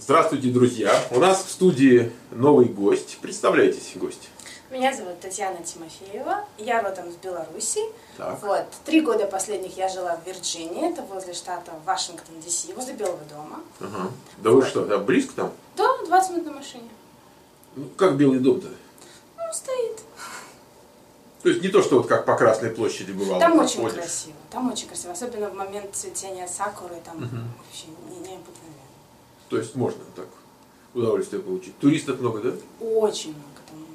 Здравствуйте, друзья! У нас в студии новый гость. Представляйтесь, гость. Меня зовут Татьяна Тимофеева, я родом с Беларуси. Так. Вот. 3 года последних я жила в Вирджинии, это возле штата Вашингтон, Д.С., возле Белого дома. Ага. Да вы что, там близко там? Да, 20 минут на машине. Ну, как Белый дом-то? Ну, стоит. То есть не то, что вот как по Красной площади бывало. Там очень красиво, там очень красиво. Особенно в момент цветения сакуры, там вообще необыкновенно. То есть можно так удовольствие получить. Туристов много, да? Очень много.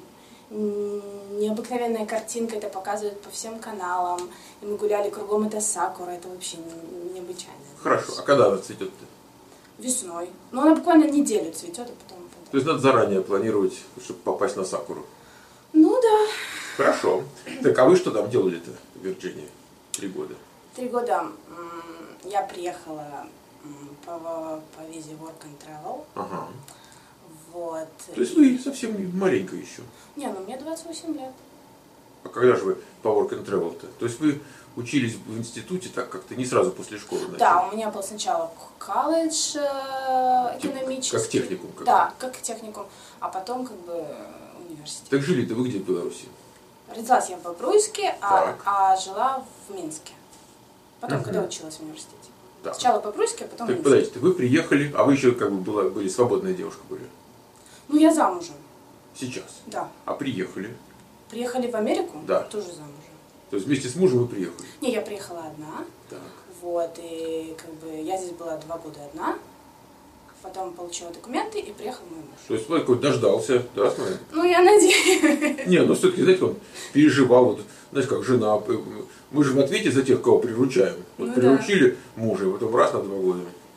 Там необыкновенная картинка, это показывают по всем каналам. И мы гуляли кругом, это сакура, это вообще необычайно. Хорошо. А когда она цветет-то? Весной. Но она буквально неделю цветет, а потом... То есть надо заранее планировать, чтобы попасть на сакуру. Ну да. Хорошо. Так, а вы что там делали-то в Вирджинии 3 года? 3 года я приехала по визе Work and Travel. Ага. Вот. То есть вы совсем маленькая еще. Не, ну мне 28 лет. А когда же вы по Work and Travel-то? То есть вы учились в институте так как-то не сразу после школы? Начали? Да, у меня был сначала колледж экономический. Как техникум? Как? Да, как техникум. А потом как бы университет. Так жили-то вы где в Беларуси? Родилась я в Бобруйске, а жила в Минске. Потом, когда училась в университете. Так. Сначала в Бобруйске, а потом в Так, Минске. подождите, вы приехали, а вы еще как бы были свободная девушка были? Ну, я замужем. Сейчас? Да. А приехали? Приехали в Америку? Да. Тоже замужем. То есть вместе с мужем вы приехали? Не, я приехала одна. Так. Вот, и как бы я здесь была 2 года одна. Потом получила документы и приехал мой муж. То есть вы такой дождался, да, смотри? Ну, я надеюсь. Не, ну все-таки, знаете, он переживал, вот, знаете, как жена, мы же в ответе за тех, кого приручаем. Вот Ну, приручили мужа, и потом раз на 2 года.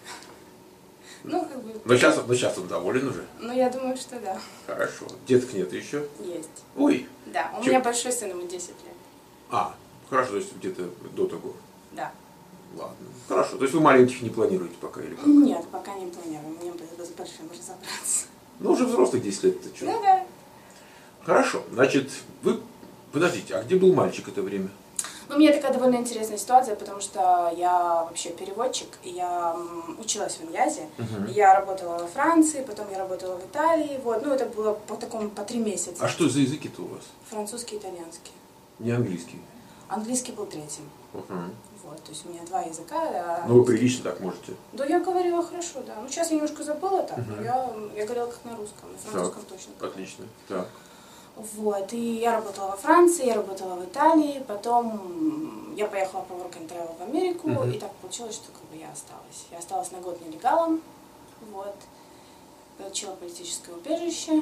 Ну, как бы... Но сейчас он доволен уже. Ну, я думаю, что да. Хорошо. Деток нет еще? Есть. Ой. Да, у Чё? меня большой сын, ему 10 лет. А, хорошо, то есть где-то до того. Да. Ладно. Хорошо. То есть вы маленьких не планируете пока или как? Нет, пока не планирую. Мне бы с большим разобраться. Ну, уже взрослых 10 лет, это что? Ну, да. Хорошо. Значит, вы... Подождите, а где был мальчик это время? Ну, у меня такая довольно интересная ситуация, потому что я вообще переводчик, и я училась в Иньязе, и я работала во Франции, потом я работала в Италии, вот, ну, это было по 3 месяца. А что за языки-то у вас? Французский, итальянский. Не английский? Английский был 3-м. Вот, то есть у меня 2 языка. Ну, вы прилично так можете. Да, я говорила хорошо, да. Ну, сейчас я немножко забыла так, но я говорила как на русском, на французском Так, точно. отлично. Так. Вот, и я работала во Франции, я работала в Италии, потом я поехала по Work and Travel в Америку, и так получилось, что как бы я осталась. Я осталась на год нелегалом, вот, получила политическое убежище.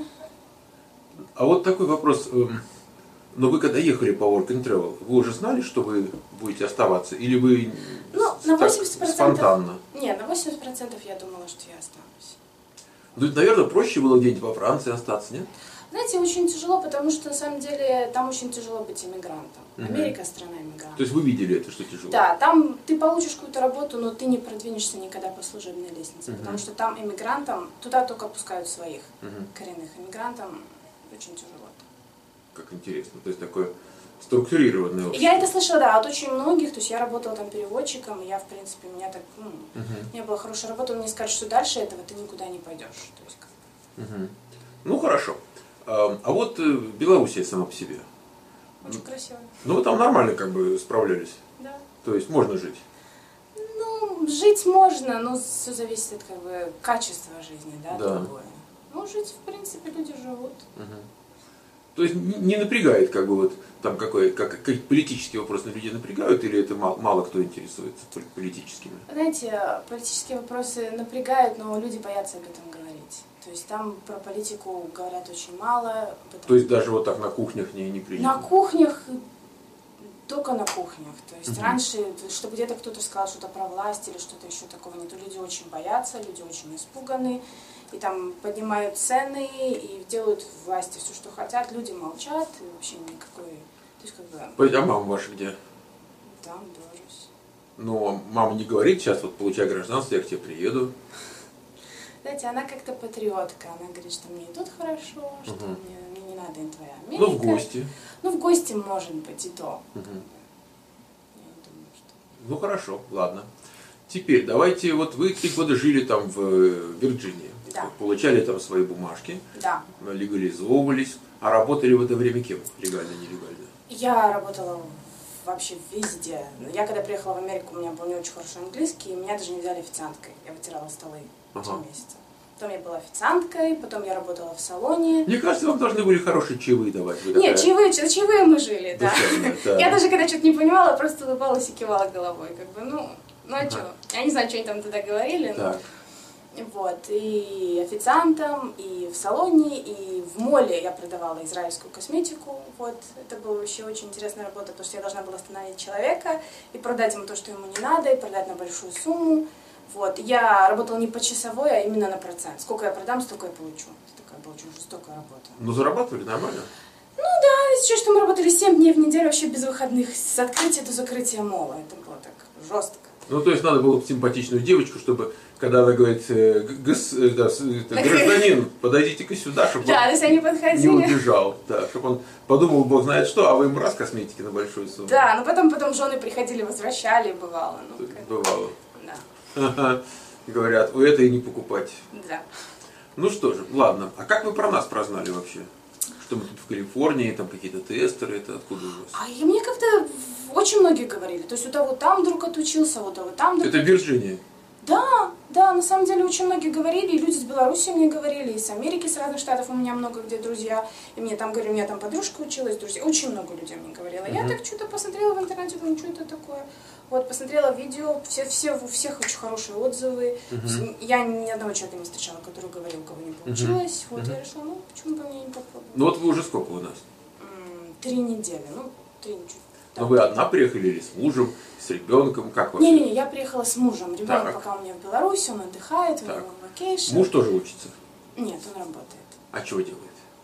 А вот такой вопрос. Но вы когда ехали по Work and Travel, вы уже знали, что вы будете оставаться? Или вы На 80%, спонтанно? Нет, на 80% я думала, что я останусь. Ну, наверное, проще было где-нибудь во Франции остаться, нет? Знаете, очень тяжело, потому что на самом деле там очень тяжело быть иммигрантом. Америка страна иммигрантов. То есть вы видели это, что тяжело? Да, там ты получишь какую-то работу, но ты не продвинешься никогда по служебной лестнице, потому что там иммигрантам, туда только пускают своих коренных иммигрантам, очень тяжело. Как интересно, то есть такое структурированное общество. Я это слышала, да, от очень многих, то есть я работала там переводчиком, и я, в принципе, у меня так, у меня была хорошая работа, мне скажут, что дальше этого ты никуда не пойдешь. То есть, Ну, хорошо. А вот Белоруссия сама по себе. очень красиво. Ну, вы там нормально как бы справлялись? Да. То есть можно жить? Ну, жить можно, но все зависит от как бы качества жизни, да, другое. Ну, жить, в принципе, люди живут. То есть не напрягает, как бы вот там какие политические вопросы людей напрягают, или это мало кто интересуется политическими? Знаете, политические вопросы напрягают, но люди боятся об этом говорить. То есть там про политику говорят очень мало. То есть даже вот так на кухнях не принято? На кухнях, только на кухнях. То есть раньше, чтобы где-то кто-то сказал что-то про власть или что-то еще такого нет, люди очень боятся, люди очень испуганы. И там поднимают цены и делают власти все, что хотят. Люди молчат, и вообще никакой... То есть как бы... А мама ваша где? Там, Беларусь. Но мама не говорит, сейчас вот получай гражданство, я к тебе приеду. Знаете, она как-то патриотка. Она говорит, что мне и тут хорошо, что мне не надо и твоя Америка. Ну, в гости. Ну, в гости может быть и то. Я не думаю, что... Ну, хорошо, ладно. Теперь давайте, вот вы 3 года жили там в Вирджинии. Да. Получали там свои бумажки, Да. легализовывались, а работали в это время кем? Легально, нелегально? Я работала вообще везде. Я когда приехала в Америку, у меня был не очень хороший английский, и меня даже не взяли официанткой. Я вытирала столы 3 месяца. Потом я была официанткой, потом я работала в салоне. Мне кажется, вам должны были хорошие чаевые давать. Нет, чаевые мы жили, да. Да. Я даже когда что-то не понимала, просто улыбалась и кивала головой. Как бы, ну а что? Я не знаю, что они там тогда говорили. Так. Вот, и официантом, и в салоне, и в моле я продавала израильскую косметику. Вот, это была вообще очень интересная работа, потому что я должна была остановить человека и продать ему то, что ему не надо, и продать на большую сумму. Вот, я работала не почасовой, а именно на процент. Сколько я продам, столько я получу. Это такая была очень жестокая работа. Ну, зарабатывали нормально? Ну да, если что, мы работали 7 дней в неделю, вообще без выходных, с открытия до закрытия мола. Это было так жестко. Ну, то есть надо было симпатичную девочку, чтобы, когда она говорит, гражданин, подойдите-ка сюда, чтобы да, он они подходили. не убежал. Да, чтобы он подумал, бог знает что, а вы им раз косметики на большую сумму. Да, но потом жены приходили, возвращали, бывало. Ну, бывало. Да. Говорят, у этой не покупать. Да. Ну что же, ладно. А как вы про нас прознали вообще? Что мы тут в Калифорнии, там какие-то тестеры, это откуда у вас? А и мне как-то очень многие говорили. То есть у того там друг отучился, у того там друг. Это Вирджиния? Да, на самом деле очень многие говорили, и люди с Беларуси мне говорили, и с Америки, с разных штатов у меня много где друзья, и мне там говорили, у меня там подружка училась, друзья, очень много людей мне говорило. Я так что-то посмотрела в интернете, думаю, что это такое. Вот, посмотрела видео, у всех очень хорошие отзывы. Я ни одного человека не встречала, который говорил, у кого не получилось. Вот, я решила, ну, почему бы мне не попробовать. Ну вот вы уже сколько у нас? 3 недели, 3 недели. Но вы одна приехали или с мужем, с ребенком, как вообще? Не, я приехала с мужем. Ребенок пока у меня в Беларуси, он отдыхает, у него вакейшн. Муж тоже учится? Нет, он работает. А чего делает?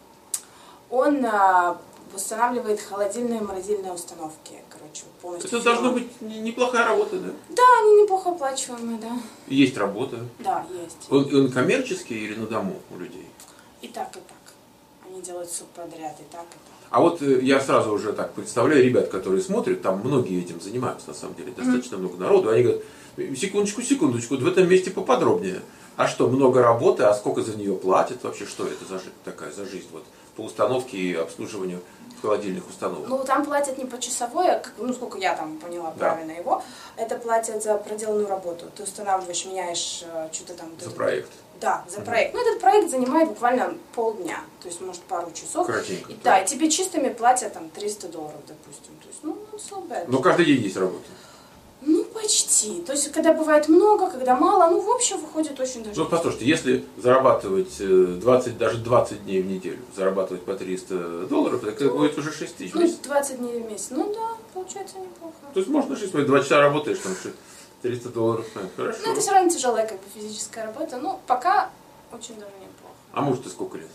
Он устанавливает холодильные и морозильные установки, полностью. Это должна быть неплохая работа, да? Да, они неплохо оплачиваемые, да. Есть работа? Да, есть. Он коммерческий или на дому у людей? И так, и так. Они делают субподряд, и так, и так. А вот я сразу уже так представляю ребят, которые смотрят, там многие этим занимаются, на самом деле, достаточно много народу, они говорят, секундочку, вот в этом месте поподробнее. А что, много работы, а сколько за нее платят вообще, что это такая за жизнь вот, по установке и обслуживанию холодильных установок? Ну, там платят не почасовой, а сколько я там поняла правильно его, это платят за проделанную работу. Ты устанавливаешь, меняешь что-то там. За проект. Да, за проект. Ну, этот проект занимает буквально полдня, то есть, может, пару часов. Коротенько. Да, и тебе чистыми платят там $300, допустим. То есть, so bad. Но каждый день есть работа. Ну, почти. То есть, когда бывает много, когда мало, в общем, выходит очень даже. Ну, послушайте, если зарабатывать 20 дней в неделю, зарабатывать по $300, это будет уже 6 тысяч в месяц. 20 дней в месяц. Ну да, получается неплохо. То есть можно 2 часа работаешь, там $300. Хорошо. Ну, это все равно тяжелая физическая работа, но пока очень даже неплохо. А муж-то сколько лет?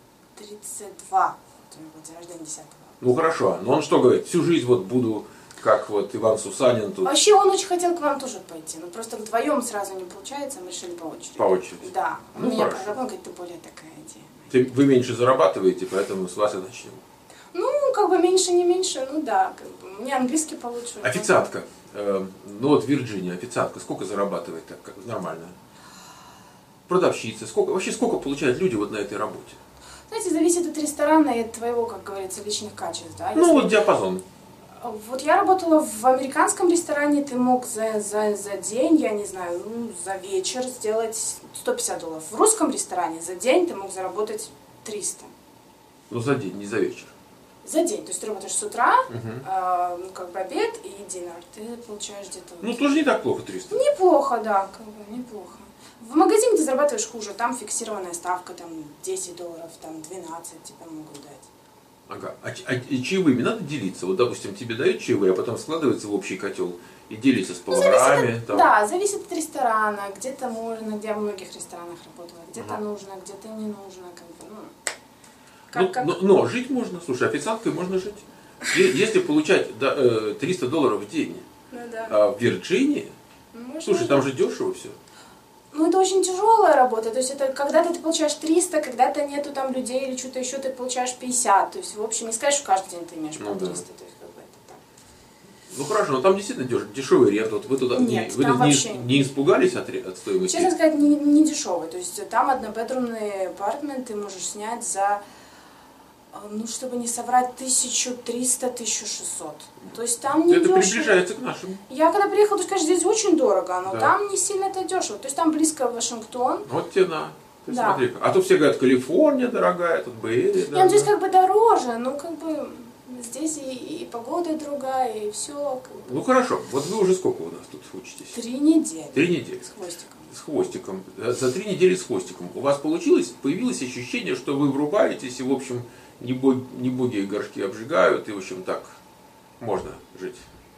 32. Вот у него день рождения 10-го. Ну хорошо, но он что говорит? Всю жизнь вот буду, как вот Иван Сусанин тут. Вообще он очень хотел к вам тоже пойти, но просто вдвоем сразу не получается, мы решили по очереди. По очереди? Да. Он Ну меня хорошо. прорабатывал, говорит, ты более такая идея. Вы меньше зарабатываете, поэтому с вас и начнем. Ну, меньше, не меньше, да. У меня английский получше. Официантка. Ну вот Вирджиния, официантка, сколько зарабатывает так, как нормально? Продавщица, сколько получают люди вот на этой работе? Знаете, зависит от ресторана и от твоего, как говорится, личных качеств, да? Ну вот диапазон. Вот я работала в американском ресторане, ты мог за день, я не знаю, за вечер сделать $150. В русском ресторане за день ты мог заработать 300. Ну за день, не за вечер. За день. То есть ты работаешь с утра, обед и динер. Ты получаешь где-то... Ну тоже не так плохо 300. Неплохо, да, неплохо. В магазине ты зарабатываешь хуже, там фиксированная ставка, там $10, там 12 тебе могут дать. Ага. А чаевыми надо делиться? Вот, допустим, тебе дают чаевые, а потом складывается в общий котел и делится с поварами. Зависит от ресторана. Где-то можно, где я в многих ресторанах работала, где-то нужно, где-то не нужно. Но жить можно, слушай, официанткой можно жить. Если получать $300 в день, а в Вирджинии, слушай, там же дешево все. Ну, это очень тяжелая работа, то есть это когда-то ты получаешь 300, когда-то нету там людей или что-то еще, ты получаешь 50, то есть в общем не скажешь, что каждый день ты имеешь по 300, то есть это так. Ну хорошо, но там действительно дешевый рент. Вот вы туда Нет, вы там не, вообще не испугались от стоимости? честно сказать, не дешевый. То есть там однобедрумный апартмент ты можешь снять за, ну, чтобы не соврать, 1300-1600. То есть там не Это дешево. приближается к нашему. Я когда приехала, то, конечно, здесь очень дорого, но Да. там не сильно это дешево. То есть там близко Вашингтон. Вот тебе на. Ты Да. смотри. А то все говорят, Калифорния дорогая, тут Бэйри Нет, здесь как бы дороже, но как бы здесь и погода другая, и все. Как бы. Ну хорошо, вот вы уже сколько у нас тут учитесь? 3 недели. 3 недели. С хвостиком. С хвостиком. За 3 недели с хвостиком. У вас появилось ощущение, что вы врубаетесь, и, в общем, не боги и горшки обжигают, и, в общем, так можно жить.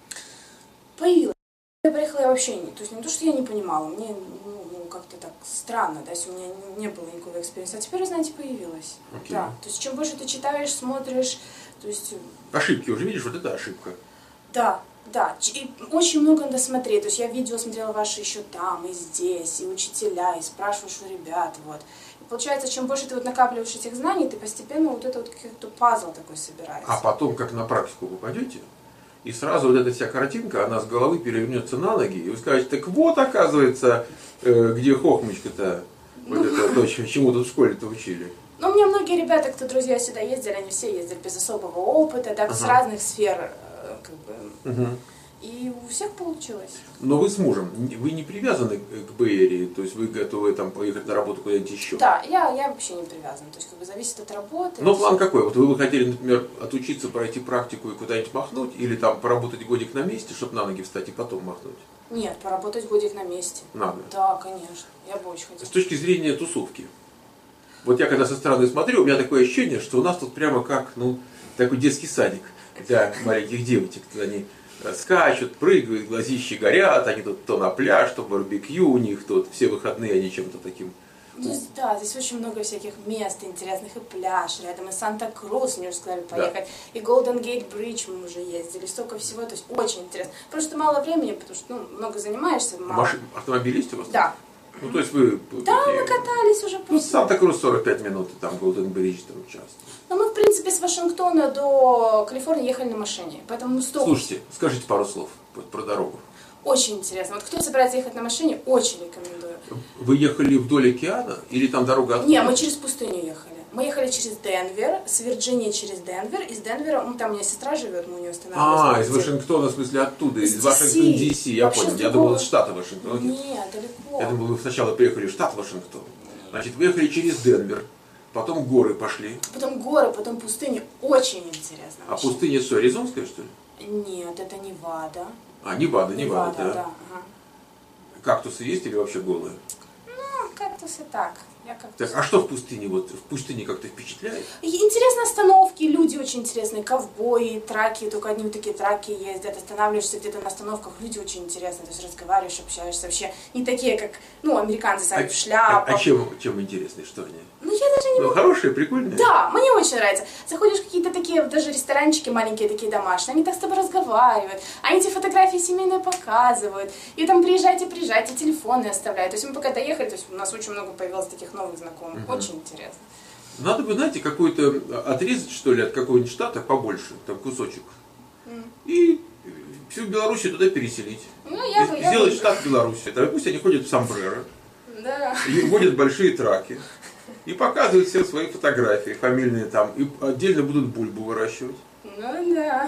Появилась. Я приехала, я вообще не, то есть не то, что я не понимала, мне как-то так странно, да, если у меня не было никакого экспириенса, а теперь, знаете, появилась. Окей. Да, то есть чем больше ты читаешь, смотришь, то есть... Ошибки уже видишь, вот это ошибка. Да, да, и очень много надо смотреть, то есть я видео смотрела ваши еще там, и здесь, и учителя, и спрашиваешь у ребят, вот. И получается, чем больше ты вот накапливаешь этих знаний, ты постепенно вот это вот как-то пазл такой собираешь. А потом, как на практику попадете, и сразу вот эта вся картинка, она с головы перевернется на ноги, и вы скажете, так вот, оказывается, где хохмочка-то, вот это то, чему тут в школе-то учили. Ну, у меня многие ребята, кто друзья сюда ездили, они все ездили без особого опыта, так, с разных сфер, как бы, и у всех получилось. Но вы с мужем, вы не привязаны к Бэйри, то есть вы готовы там поехать на работу куда-нибудь еще? Да, я вообще не привязана, то есть как бы зависит от работы. Но план какой? Вот вы бы хотели, например, отучиться, пройти практику и куда-нибудь махнуть, или там поработать годик на месте, чтобы на ноги встать и потом махнуть? Нет, поработать годик на месте. Надо. Да, конечно, я бы очень С хотела. точки зрения тусовки. Вот я когда со стороны смотрю, у меня такое ощущение, что у нас тут прямо как, ну, такой детский садик для маленьких девочек. Они скачут, прыгают, глазищи горят, они тут то на пляж, то барбекю у них, то все выходные они чем-то таким. Здесь, да, здесь очень много всяких мест интересных, и пляж рядом, и Санта-Крус, мне уже сказали поехать, и Голден Гейт Бридж мы уже ездили, столько всего, то есть очень интересно. Просто мало времени, потому что, ну, много занимаешься, мало. Автомобиль есть у вас? Да. Ну, то есть вы... Да, мы катались уже. Ну, Санта-Крус 45 минут, и там Голден Бридж там час. Но мы, в принципе, с Вашингтона до Калифорнии ехали на машине, поэтому мы столько... Слушайте, скажите пару слов про дорогу. Очень интересно. Вот кто собирается ехать на машине, очень рекомендую. Вы ехали вдоль океана или там дорога откуда? Не, мы через пустыню ехали. Мы ехали через Денвер, с Вирджинии через Денвер, из Денвера, ну, там у меня сестра живет, мы у нее останавливались. Из Вашингтона, в смысле оттуда, из Из Вашингтон, DC. DC, я Вообще понял. с Я другого. думал, из штата Вашингтон. Нет, далеко. Я думал, вы сначала приехали в штат Вашингтон. Значит, вы ехали через Денвер, потом горы пошли. Потом горы, потом пустыня. Очень интересно. А вообще. пустыня что, Аризонская, что ли? Нет, это Невада. Невада, Невада, да. да. Ага. Кактусы есть или вообще голые? Ну, кактусы так. Я кактус. Так, а что в пустыне? Вот в пустыне как-то впечатляет? И интересные остановки, люди очень интересные, ковбои, траки, только одни вот такие траки ездят, останавливаешься где-то на остановках, люди очень интересные, то есть разговариваешь, общаешься, вообще не такие, как, ну, американцы сами в шляпах. А чем интересны, что они? Ну, я даже не могу. Хорошие, прикольные? Да, мне очень нравится. Заходишь в какие-то такие, даже ресторанчики маленькие, такие домашние, они так с тобой разговаривают, они эти фотографии семейные показывают, и там приезжайте, телефоны оставляют. То есть мы пока доехали, то есть у нас очень много появилось таких новых знакомых, очень интересно. Надо бы, знаете, какой-то отрезать, что ли, от какого-нибудь штата побольше, там кусочек, и всю Белоруссию туда переселить. Ну, Сделать штат Беларуси. Пусть они ходят в сомбреро, Да. и водят большие траки, и показывают все свои фотографии фамильные там, и отдельно будут бульбу выращивать. Ну да.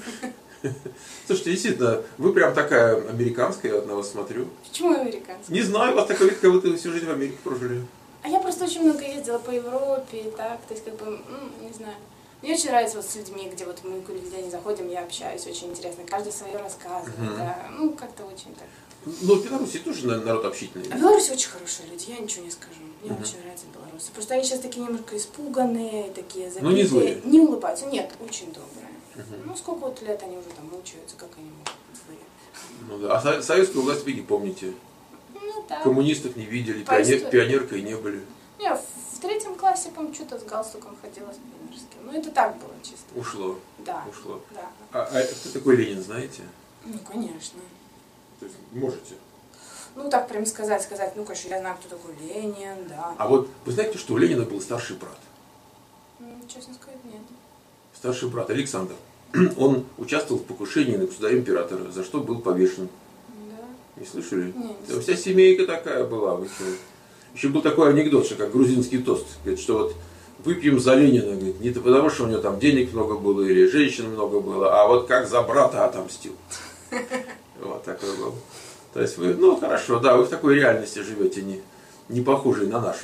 Слушайте, действительно, вы прям такая американская, я на вас смотрю. Почему американцы? Не знаю, у вас такой вид, как будто вы всю жизнь в Америке прожили. А я просто очень много ездила по Европе и так, то есть как бы, не знаю. Мне очень нравится вот с людьми, где вот мы куда не заходим, я общаюсь, очень интересно. Каждый свое рассказывает, да. Ну, как-то очень так. Но в Беларуси тоже народ общительный. А в Беларуси очень хорошие люди, я ничего не скажу. Мне очень нравятся белорусы. Просто они сейчас такие немножко испуганные, такие забитые. Ну, не злые. Не улыбаются. Нет, очень добрые. Ну, сколько вот лет они уже там мучаются, как они могут быть. Ну, да. А советскую власть вы не помните. Ну, да. Коммунистов не видели, По истории. пионеркой не были. Я в 3 классе, по-моему, что-то с галстуком ходила, с пионерским. Ну, это так было чисто. Ушло. Да. Ушло. Да. А кто такой Ленин, знаете? Ну, конечно. То есть можете. Ну, так прям сказать, ну, конечно, я знаю, кто такой Ленин, да. А вот вы знаете, что у Ленина был старший брат? Честно сказать, нет. Старший брат Александр. он участвовал в покушении на государя-императора, за что был повешен. Да. Не слышали? Нет. Там вся семейка такая была. Вы что? Еще был такой анекдот, что как грузинский тост. Говорит, что вот выпьем за Ленина. Говорит, не потому, что у него там денег много было или женщин много было, а вот как за брата отомстил. Вот такой был. То есть вы, ну хорошо, да, вы в такой реальности живете, не похожей на нашу.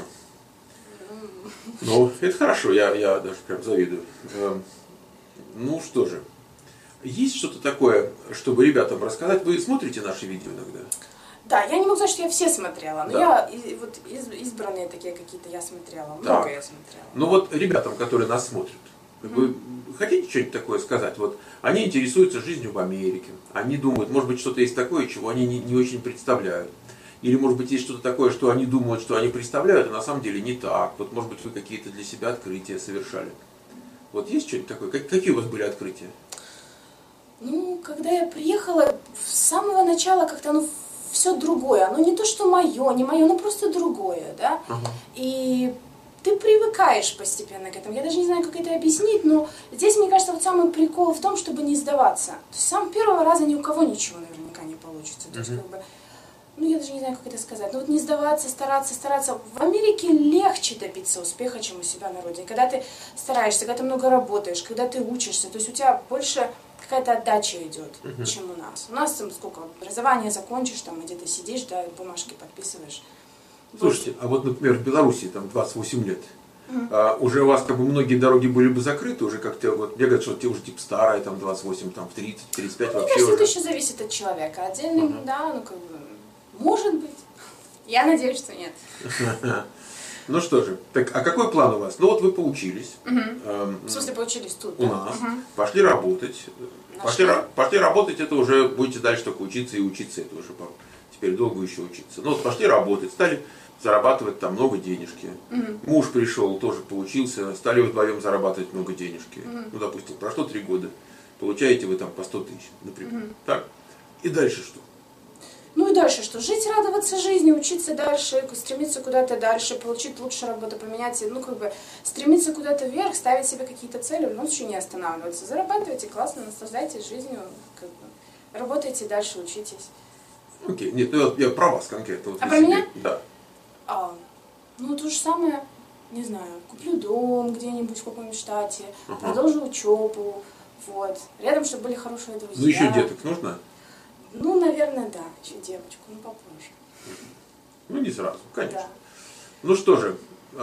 Ну, это хорошо, я даже прям завидую. Ну что же, есть что-то такое, чтобы ребятам рассказать? Вы смотрите наши видео иногда? Да, я не могу сказать, что я все смотрела, но Да. вот избранные такие какие-то я смотрела, Да. много я смотрела. Ну вот ребятам, которые нас смотрят, вы хотите что-нибудь такое сказать? Вот они интересуются жизнью в Америке, они думают, может быть, что-то есть такое, чего они не очень представляют. Или, может быть, есть что-то такое, что они думают, что они представляют, а на самом деле не так. Вот, может быть, вы какие-то для себя открытия совершали. Вот есть что-нибудь такое? Какие у вас были открытия? Ну, когда я приехала, с самого начала как-то все другое. Оно не то, что мое, не мое, оно просто другое, да. Ага. И ты привыкаешь постепенно к этому. Я даже не знаю, как это объяснить, но здесь, мне кажется, вот самый прикол в том, чтобы не сдаваться. То есть с самого первого раза ни у кого ничего наверняка не получится. То есть, как бы, ну, я даже не знаю, как это сказать. Но вот не сдаваться, стараться. В Америке легче добиться успеха, чем у себя на родине. Когда ты стараешься, когда ты много работаешь, когда ты учишься, то есть у тебя больше какая-то отдача идет, чем у нас. У нас там сколько, образование закончишь, там где-то сидишь, да, бумажки подписываешь. Слушайте, а вот, например, в Беларуси там 28 лет. Уже у вас как бы многие дороги были бы закрыты, уже как-то, вот, мне говорят, что ты уже типа старая, там 28, там в 30, 35 Мне вообще кажется, уже. это еще зависит от человека. Отдельным, да, ну как бы, может быть. Я надеюсь, что нет. Ну что же, так, а какой план у вас? Ну вот вы поучились. В смысле, получились тут, У да? нас. Пошли работать. Пошли работать, это уже будете дальше только учиться и учиться, это уже теперь долго еще учиться. Ну вот пошли работать, стали зарабатывать там много денежки. Муж пришел, тоже поучился, стали вдвоем зарабатывать много денежки. Ну, допустим, прошло 3 года, получаете вы там по 100 тысяч, например. Так? И дальше что? Ну и дальше что? Жить, радоваться жизни, учиться дальше, стремиться куда-то дальше, получить лучшую работу, поменять, ну как бы стремиться куда-то вверх, ставить себе какие-то цели, в любом случае не останавливаться. Зарабатывайте классно, наслаждайтесь жизнью, как бы, работайте дальше, учитесь. Окей, нет, ну, я про вас конкретно. Вот А вы про себе- меня? Да. Ну то же самое, не знаю, куплю дом где-нибудь в каком-нибудь штате, продолжу учебу, вот. Рядом, чтобы были хорошие друзья. Ну еще деток нужно? Ну, наверное, да, еще девочку, ну попозже. Ну не сразу, конечно. Да. Ну что же,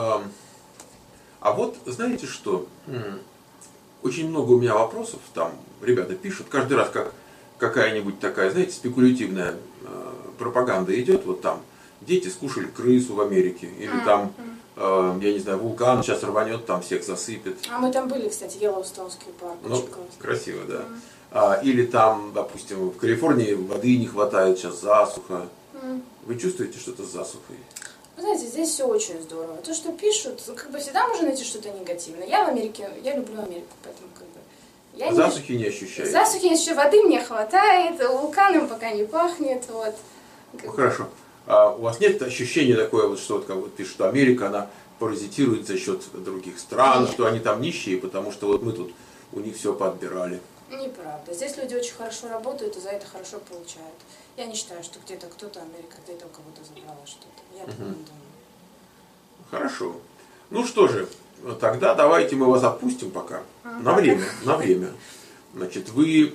а вот знаете что? Очень много у меня вопросов, там ребята пишут, каждый раз как какая-нибудь такая, знаете, спекулятивная пропаганда идет, вот там дети скушали крысу в Америке, или там, я не знаю, вулкан сейчас рванет, там всех засыпет. А мы там были, кстати, Йеллоустонский парк, Ну, очень классно. красиво, да. Или там, допустим, в Калифорнии воды не хватает, сейчас засуха. Вы чувствуете что-то с засухой? Вы знаете, здесь все очень здорово. То, что пишут, как бы всегда можно найти что-то негативное. Я в Америке, я люблю Америку, поэтому как бы... Я не- Засухи не ощущаете? Засухи еще воды мне хватает, вулканом пока не пахнет, вот. Как Ну, бы. хорошо. А у вас нет ощущения такое, вот, что вот, как вот пишут, что Америка, она паразитирует за счет других стран, Нет. что они там нищие, потому что вот мы тут у них все поотбирали. Неправда. Здесь люди очень хорошо работают и за это хорошо получают. Я не считаю, что где-то кто-то, Америка где-то у кого-то забрала что-то. Я так не думаю. Хорошо. Ну что же, тогда давайте мы вас отпустим пока. На время, на время. Значит, вы,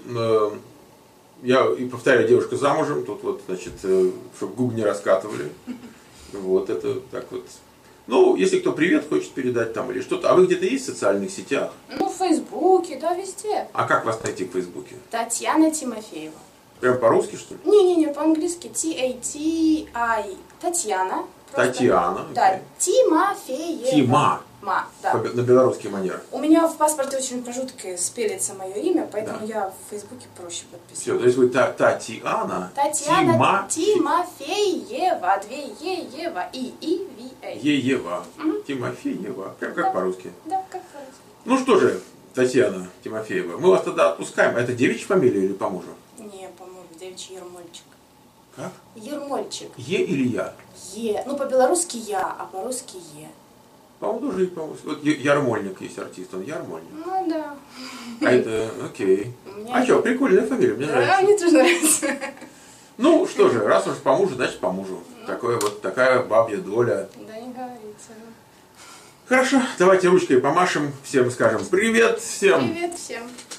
я и повторяю, девушка замужем, тут вот, значит, чтобы губ не раскатывали. Вот это так вот. Ну, если кто привет хочет передать там или что-то. А вы где-то есть в социальных сетях? Ну, в Фейсбуке, да, везде. А как вас найти в Фейсбуке? Татьяна Тимофеева. Прям по-русски, что ли? Не-не-не, по-английски T-A-T-I. Татьяна. Просто. Татьяна. Да, окей. Тимофеева. Тима. Да. На белорусский манер. У меня в паспорте очень жутко спелится мое имя, поэтому Да. я в Фейсбуке проще Все, подписываю. то есть вы Татьяна. Татьяна Тимофеева. 2 Е-Ева. И-И-Ви-А. Еева. Тимофеева. Прям как Да. по-русски. Да, как по-русски. Ну что же, Татьяна Тимофеева, мы вас тогда отпускаем. Это девичья фамилия или по мужу? Не, по-моему, девичий Ермольчик. Как? Ермольчик. Е или я? Е. Ну, по-белорусски я, а по-русски Е. По-моему, тоже, по-моему, вот Ярмольник есть артист, он Ярмольник. Ну да. А это, окей. Мне- А что, прикольная фамилия, мне Да, нравится. мне тоже нравится. Ну, что же, раз уж по мужу, значит по мужу. Такая бабья доля. Да не говорится. Хорошо, давайте ручкой помашем, всем скажем привет, всем. Привет всем.